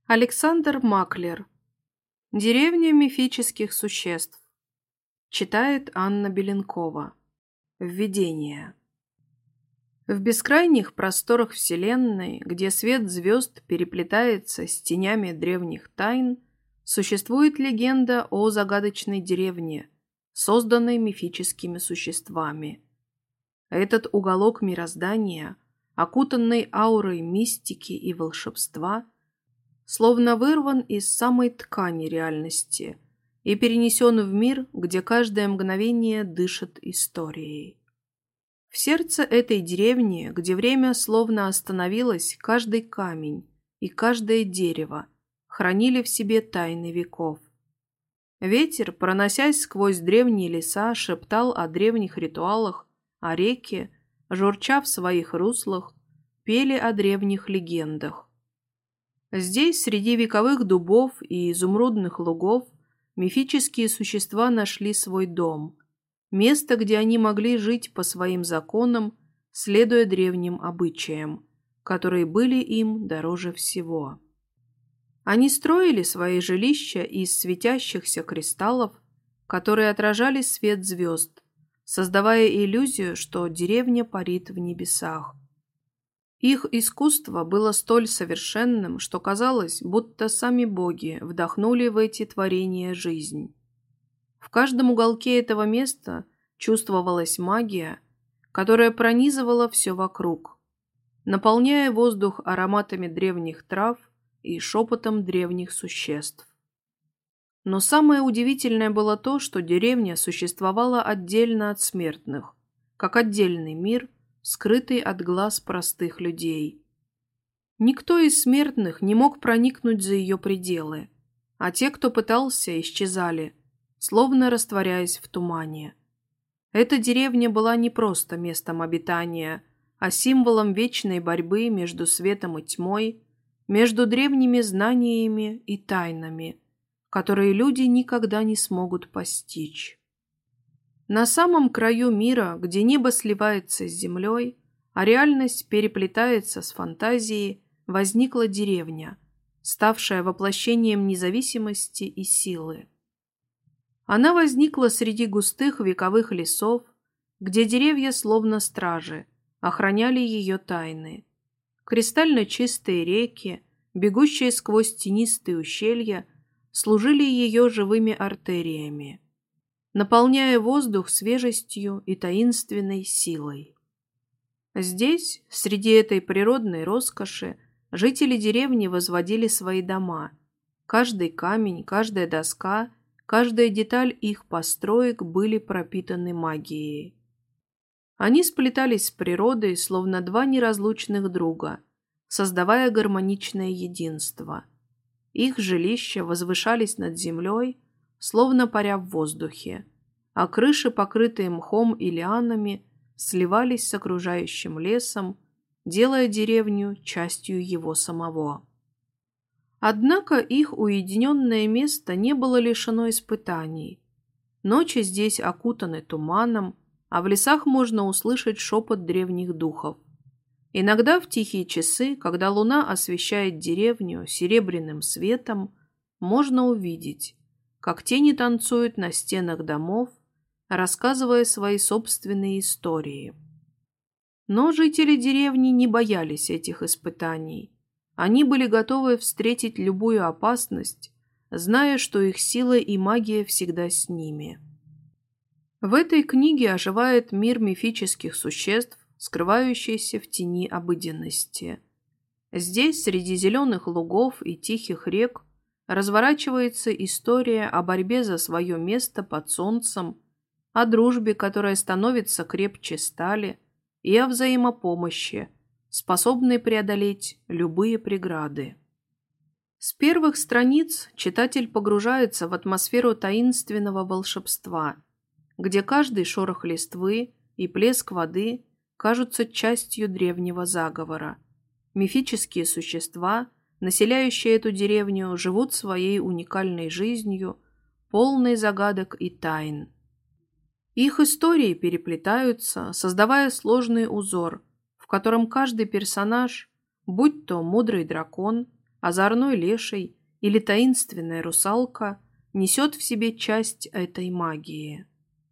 Александр Маклер. Деревня мифических существ. Читает Анна Беленкова. Введение. В бескрайних просторах Вселенной, где свет звезд переплетается с тенями древних тайн, существует легенда о загадочной деревне, созданной мифическими существами. Этот уголок мироздания, окутанный аурой мистики и волшебства, словно вырван из самой ткани реальности и перенесен в мир, где каждое мгновение дышит историей. В сердце этой деревни, где время словно остановилось, каждый камень и каждое дерево хранили в себе тайны веков. Ветер, проносясь сквозь древние леса, шептал о древних ритуалах, а реки, журча в своих руслах, пели о древних легендах. Здесь, среди вековых дубов и изумрудных лугов, мифические существа нашли свой дом, место, где они могли жить по своим законам, следуя древним обычаям, которые были им дороже всего. Они строили свои жилища из светящихся кристаллов, которые отражали свет звезд, создавая иллюзию, что деревня парит в небесах. Их искусство было столь совершенным, что казалось, будто сами боги вдохнули в эти творения жизнь. В каждом уголке этого места чувствовалась магия, которая пронизывала все вокруг, наполняя воздух ароматами древних трав и шепотом древних существ. Но самое удивительное было то, что деревня существовала отдельно от смертных, как отдельный мир, скрытый от глаз простых людей. Никто из смертных не мог проникнуть за ее пределы, а те, кто пытался, исчезали, словно растворяясь в тумане. Эта деревня была не просто местом обитания, а символом вечной борьбы между светом и тьмой, между древними знаниями и тайнами, которые люди никогда не смогут постичь. На самом краю мира, где небо сливается с землей, а реальность переплетается с фантазией, возникла деревня, ставшая воплощением независимости и силы. Она возникла среди густых вековых лесов, где деревья, словно стражи, охраняли ее тайны. Кристально чистые реки, бегущие сквозь тенистые ущелья, служили ее живыми артериями, наполняя воздух свежестью и таинственной силой. Здесь, среди этой природной роскоши, жители деревни возводили свои дома. Каждый камень, каждая доска, каждая деталь их построек были пропитаны магией. Они сплетались с природой, словно два неразлучных друга, создавая гармоничное единство. Их жилища возвышались над землей, словно паря в воздухе, а крыши, покрытые мхом и лианами, сливались с окружающим лесом, делая деревню частью его самого. Однако их уединенное место не было лишено испытаний. Ночи здесь окутаны туманом, а в лесах можно услышать шепот древних духов. Иногда в тихие часы, когда луна освещает деревню серебряным светом, можно увидеть, как тени танцуют на стенах домов, рассказывая свои собственные истории. Но жители деревни не боялись этих испытаний. Они были готовы встретить любую опасность, зная, что их сила и магия всегда с ними. В этой книге оживает мир мифических существ, скрывающийся в тени обыденности. Здесь, среди зеленых лугов и тихих рек, разворачивается история о борьбе за свое место под солнцем, о дружбе, которая становится крепче стали, и о взаимопомощи, способной преодолеть любые преграды. С первых страниц читатель погружается в атмосферу таинственного волшебства, где каждый шорох листвы и плеск воды кажутся частью древнего заговора. Мифические существа, населяющие эту деревню, живут своей уникальной жизнью, полной загадок и тайн. Их истории переплетаются, создавая сложный узор, в котором каждый персонаж, будь то мудрый дракон, озорной леший или таинственная русалка несет в себе часть этой магии.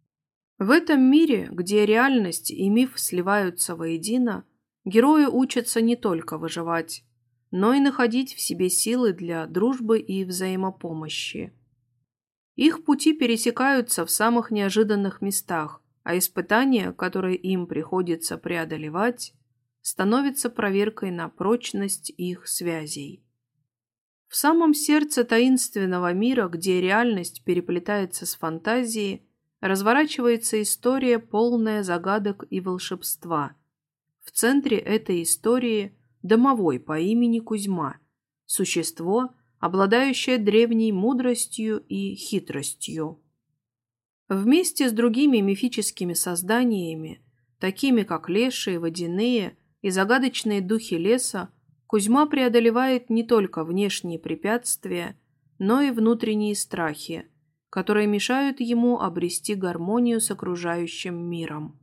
В этом мире, где реальность и миф сливаются воедино, герои учатся не только выживать, но и находить в себе силы для дружбы и взаимопомощи. Их пути пересекаются в самых неожиданных местах, а испытания, которые им приходится преодолевать, становятся проверкой на прочность их связей. В самом сердце таинственного мира, где реальность переплетается с фантазией, разворачивается история, полная загадок и волшебства. В центре этой истории домовой по имени Кузьма, существо, обладающее древней мудростью и хитростью. Вместе с другими мифическими созданиями, такими как лешие, водяные и загадочные духи леса, Кузьма преодолевает не только внешние препятствия, но и внутренние страхи, которые мешают ему обрести гармонию с окружающим миром.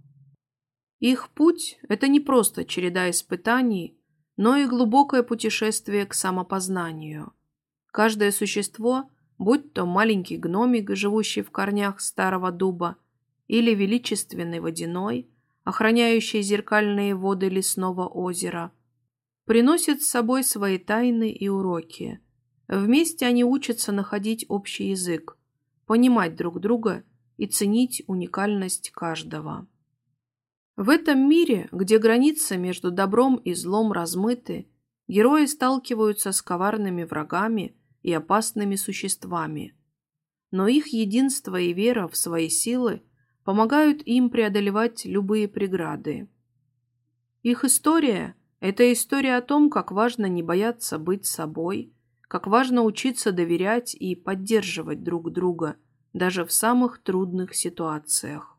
Их путь – это не просто череда испытаний, но и глубокое путешествие к самопознанию. Каждое существо, будь то маленький гномик, живущий в корнях старого дуба, или величественный водяной, охраняющий зеркальные воды лесного озера, приносит с собой свои тайны и уроки. Вместе они учатся находить общий язык, понимать друг друга и ценить уникальность каждого. В этом мире, где границы между добром и злом размыты, герои сталкиваются с коварными врагами и опасными существами. Но их единство и вера в свои силы помогают им преодолевать любые преграды. Их история – это история о том, как важно не бояться быть собой, как важно учиться доверять и поддерживать друг друга, даже в самых трудных ситуациях.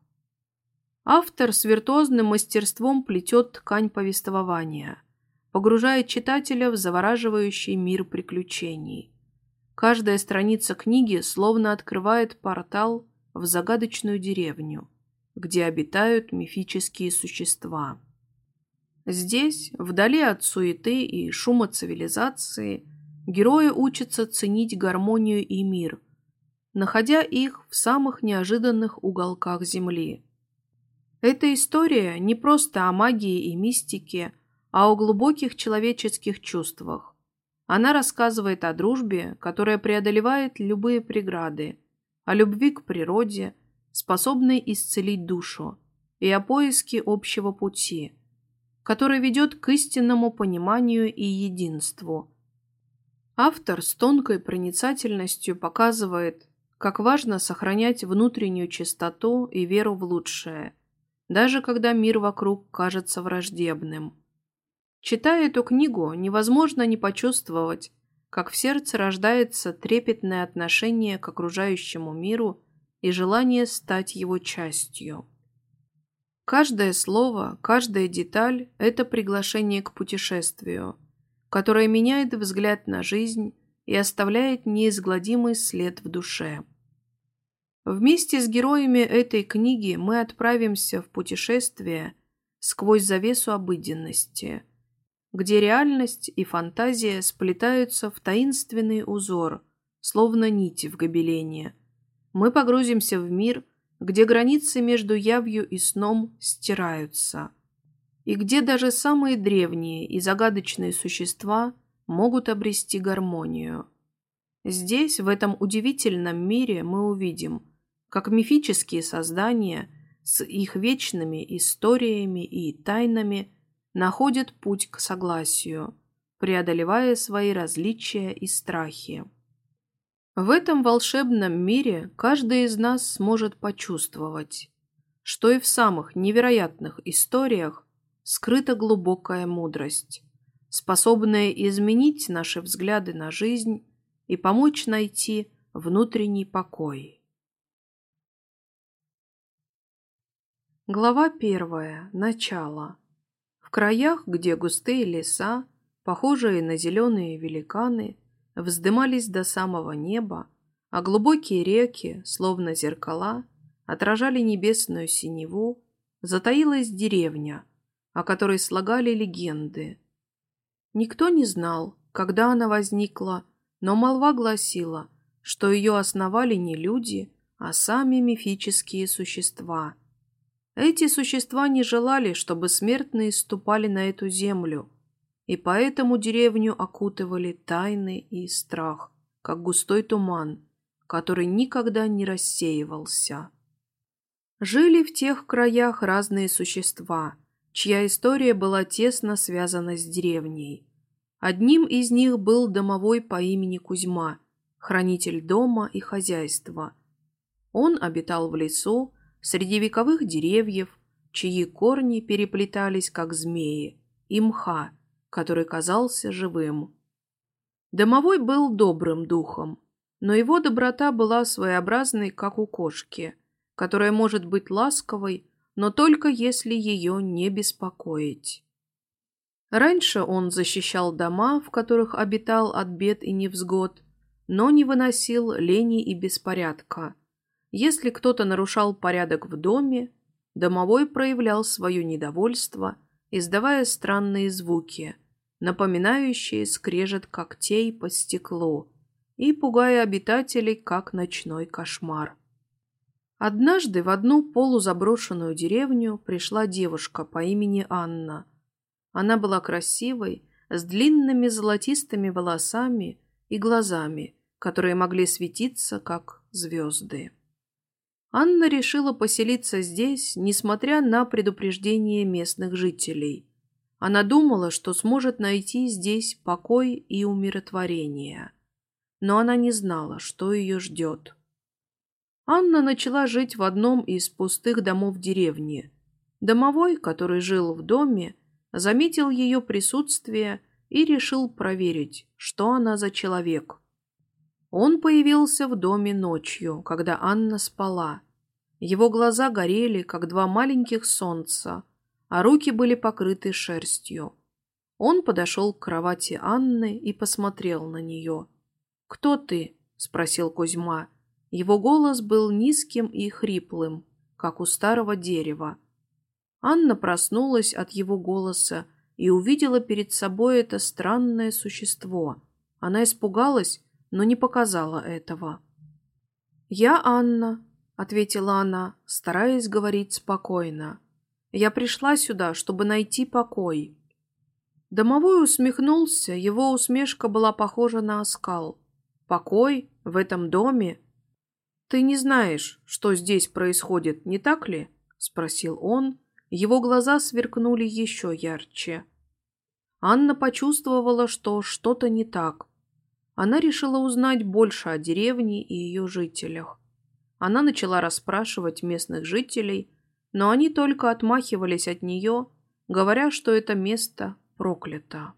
Автор с виртуозным мастерством плетет ткань повествования, погружает читателя в завораживающий мир приключений. Каждая страница книги словно открывает портал в загадочную деревню, где обитают мифические существа. Здесь, вдали от суеты и шума цивилизации, герои учатся ценить гармонию и мир, находя их в самых неожиданных уголках Земли. Эта история не просто о магии и мистике, а о глубоких человеческих чувствах. Она рассказывает о дружбе, которая преодолевает любые преграды, о любви к природе, способной исцелить душу, и о поиске общего пути, который ведет к истинному пониманию и единству. Автор с тонкой проницательностью показывает, как важно сохранять внутреннюю чистоту и веру в лучшее, даже когда мир вокруг кажется враждебным. Читая эту книгу, невозможно не почувствовать, как в сердце рождается трепетное отношение к окружающему миру и желание стать его частью. Каждое слово, каждая деталь – это приглашение к путешествию, которое меняет взгляд на жизнь и оставляет неизгладимый след в душе. Вместе с героями этой книги мы отправимся в путешествие сквозь завесу обыденности, где реальность и фантазия сплетаются в таинственный узор, словно нити в гобелене. Мы погрузимся в мир, где границы между явью и сном стираются, и где даже самые древние и загадочные существа могут обрести гармонию. Здесь, в этом удивительном мире, мы увидим, как мифические создания с их вечными историями и тайнами находят путь к согласию, преодолевая свои различия и страхи. В этом волшебном мире каждый из нас сможет почувствовать, что и в самых невероятных историях скрыта глубокая мудрость, способная изменить наши взгляды на жизнь и помочь найти внутренний покой. Глава 1. Начало. В краях, где густые леса, похожие на зеленые великаны, вздымались до самого неба, а глубокие реки, словно зеркала, отражали небесную синеву, затаилась деревня, о которой слагали легенды. Никто не знал, когда она возникла, но молва гласила, что ее основали не люди, а сами мифические существа. Эти существа не желали, чтобы смертные ступали на эту землю, и поэтому деревню окутывали тайны и страх, как густой туман, который никогда не рассеивался. Жили в тех краях разные существа, чья история была тесно связана с деревней. Одним из них был домовой по имени Кузьма, хранитель дома и хозяйства. Он обитал в лесу, среди вековых деревьев, чьи корни переплетались, как змеи, и мха, который казался живым. Домовой был добрым духом, но его доброта была своеобразной, как у кошки, которая может быть ласковой, но только если ее не беспокоить. Раньше он защищал дома, в которых обитал от бед и невзгод, но не выносил лени и беспорядка. Если кто-то нарушал порядок в доме, домовой проявлял свое недовольство, издавая странные звуки, напоминающие скрежет когтей по стеклу, и пугая обитателей, как ночной кошмар. Однажды в одну полузаброшенную деревню пришла девушка по имени Анна. Она была красивой, с длинными золотистыми волосами и глазами, которые могли светиться, как звезды. Анна решила поселиться здесь, несмотря на предупреждение местных жителей. Она думала, что сможет найти здесь покой и умиротворение. Но она не знала, что ее ждет. Анна начала жить в одном из пустых домов деревни. Домовой, который жил в доме, заметил ее присутствие и решил проверить, что она за человек. Он появился в доме ночью, когда Анна спала. Его глаза горели, как два маленьких солнца, а руки были покрыты шерстью. Он подошел к кровати Анны и посмотрел на нее. «Кто ты?» – спросил Кузьма. Его голос был низким и хриплым, как у старого дерева. Анна проснулась от его голоса и увидела перед собой это странное существо. Она испугалась, но не показала этого. «Я Анна», — ответила она, стараясь говорить спокойно. «Я пришла сюда, чтобы найти покой». Домовой усмехнулся, его усмешка была похожа на оскал. «Покой? В этом доме? Ты не знаешь, что здесь происходит, не так ли?» — спросил он. Его глаза сверкнули еще ярче. Анна почувствовала, что что-то не так. Она решила узнать больше о деревне и ее жителях. Она начала расспрашивать местных жителей, но они только отмахивались от нее, говоря, что это место проклято.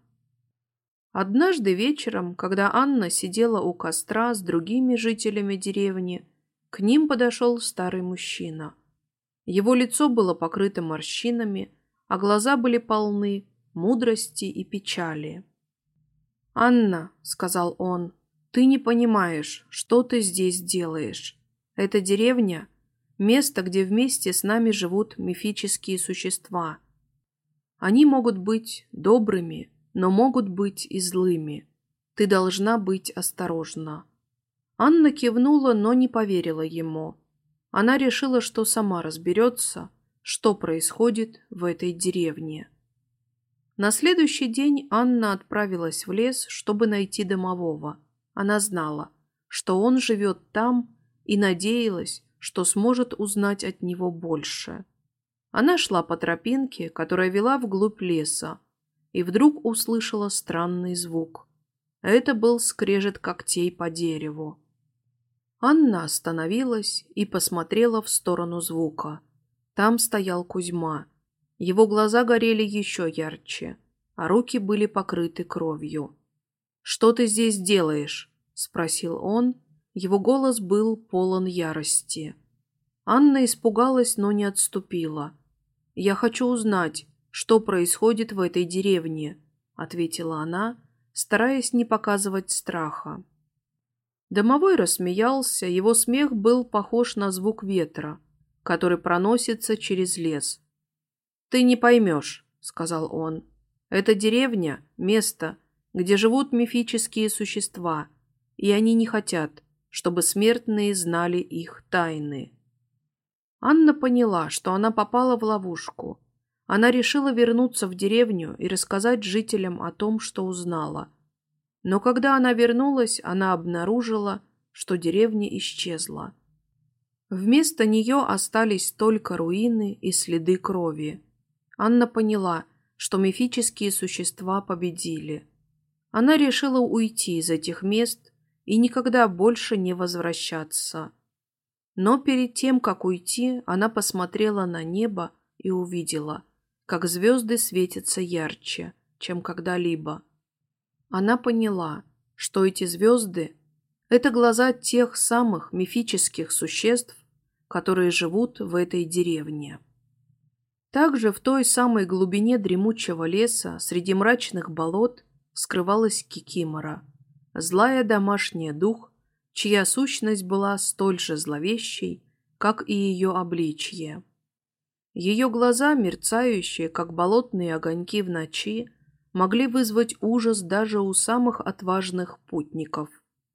Однажды вечером, когда Анна сидела у костра с другими жителями деревни, к ним подошел старый мужчина. Его лицо было покрыто морщинами, а глаза были полны мудрости и печали. «Анна», — сказал он, — «ты не понимаешь, что ты здесь делаешь. Эта деревня — место, где вместе с нами живут мифические существа. Они могут быть добрыми, но могут быть и злыми. Ты должна быть осторожна». Анна кивнула, но не поверила ему. Она решила, что сама разберется, что происходит в этой деревне. На следующий день Анна отправилась в лес, чтобы найти домового. Она знала, что он живет там, и надеялась, что сможет узнать от него больше. Она шла по тропинке, которая вела вглубь леса, и вдруг услышала странный звук. Это был скрежет когтей по дереву. Анна остановилась и посмотрела в сторону звука. Там стоял Кузьма. Его глаза горели еще ярче, а руки были покрыты кровью. «Что ты здесь делаешь?» – спросил он. Его голос был полон ярости. Анна испугалась, но не отступила. «Я хочу узнать, что происходит в этой деревне», – ответила она, стараясь не показывать страха. Домовой рассмеялся, его смех был похож на звук ветра, который проносится через лес. «Ты не поймешь», — сказал он. «Эта деревня — место, где живут мифические существа, и они не хотят, чтобы смертные знали их тайны. Анна поняла, что она попала в ловушку. Она решила вернуться в деревню и рассказать жителям о том, что узнала. Но когда она вернулась, она обнаружила, что деревня исчезла. Вместо нее остались только руины и следы крови. Анна поняла, что мифические существа победили. Она решила уйти из этих мест и никогда больше не возвращаться. Но перед тем, как уйти, она посмотрела на небо и увидела, как звезды светятся ярче, чем когда-либо. Она поняла, что эти звезды – это глаза тех самых мифических существ, которые живут в этой деревне. Также в той самой глубине дремучего леса, среди мрачных болот, скрывалась Кикимора, злая домашняя дух, чья сущность была столь же зловещей, как и ее обличье. Ее глаза, мерцающие, как болотные огоньки в ночи, могли вызвать ужас даже у самых отважных путников.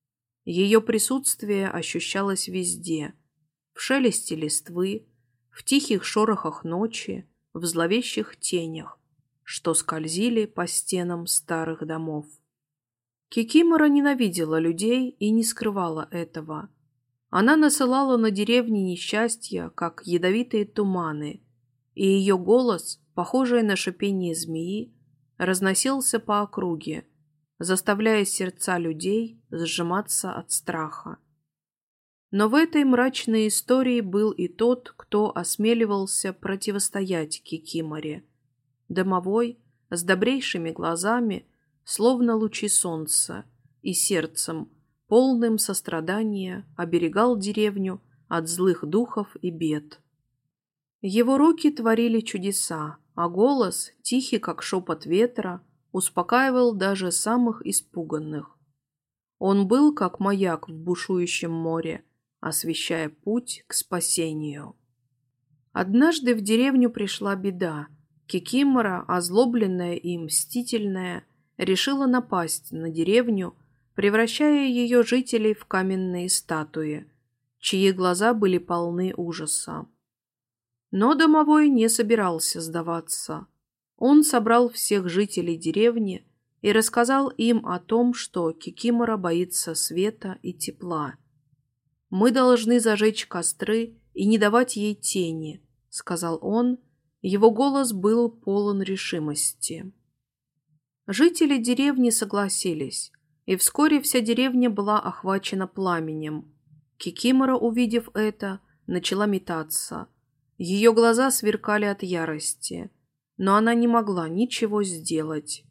Ее присутствие ощущалось везде – в шелесте листвы, в тихих шорохах ночи, в зловещих тенях, что скользили по стенам старых домов. Кикимора ненавидела людей и не скрывала этого. Она насылала на деревни несчастья, как ядовитые туманы, и ее голос, похожий на шипение змеи, разносился по округе, заставляя сердца людей сжиматься от страха. Но в этой мрачной истории был и тот, кто осмеливался противостоять Кикиморе. Домовой, с добрейшими глазами, словно лучи солнца, и сердцем, полным сострадания, оберегал деревню от злых духов и бед. Его руки творили чудеса, а голос, тихий как шепот ветра, успокаивал даже самых испуганных. Он был как маяк в бушующем море, освещая путь к спасению. Однажды в деревню пришла беда. Кикимора, озлобленная и мстительная, решила напасть на деревню, превращая ее жителей в каменные статуи, чьи глаза были полны ужаса. Но домовой не собирался сдаваться. Он собрал всех жителей деревни и рассказал им о том, что Кикимора боится света и тепла. «Мы должны зажечь костры и не давать ей тени», — сказал он. Его голос был полон решимости. Жители деревни согласились, и вскоре вся деревня была охвачена пламенем. Кикимора, увидев это, начала метаться. Ее глаза сверкали от ярости, но она не могла ничего сделать.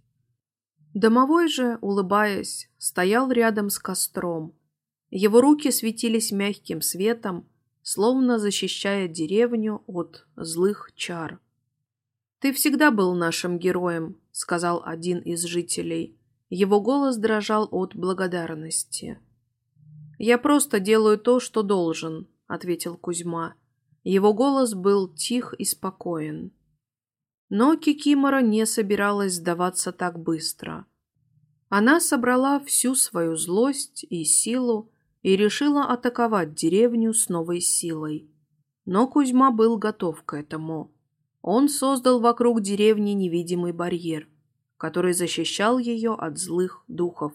Домовой же, улыбаясь, стоял рядом с костром. Его руки светились мягким светом, словно защищая деревню от злых чар. «Ты всегда был нашим героем», — сказал один из жителей. Его голос дрожал от благодарности. «Я просто делаю то, что должен», — ответил Кузьма. Его голос был тих и спокоен. Но Кикимора не собиралась сдаваться так быстро. Она собрала всю свою злость и силу и решила атаковать деревню с новой силой. Но Кузьма был готов к этому. Он создал вокруг деревни невидимый барьер, который защищал ее от злых духов.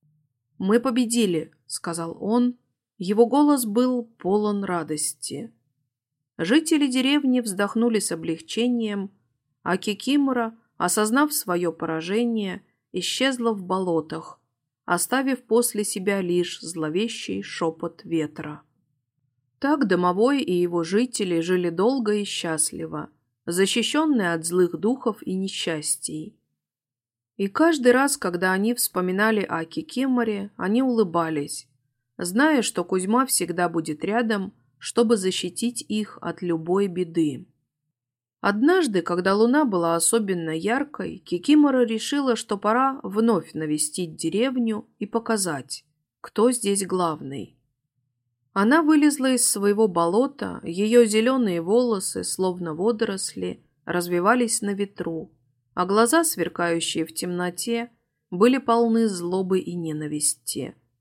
«Мы победили», — сказал он. Его голос был полон радости. Жители деревни вздохнули с облегчением, а Кикимора, осознав свое поражение, исчезла в болотах, оставив после себя лишь зловещий шепот ветра. Так домовой и его жители жили долго и счастливо, защищенные от злых духов и несчастий. И каждый раз, когда они вспоминали о Кикиморе, они улыбались, зная, что Кузьма всегда будет рядом, чтобы защитить их от любой беды. Однажды, когда луна была особенно яркой, Кикимора решила, что пора вновь навестить деревню и показать, кто здесь главный. Она вылезла из своего болота, ее зеленые волосы, словно водоросли, развивались на ветру, а глаза, сверкающие в темноте, были полны злобы и ненависти.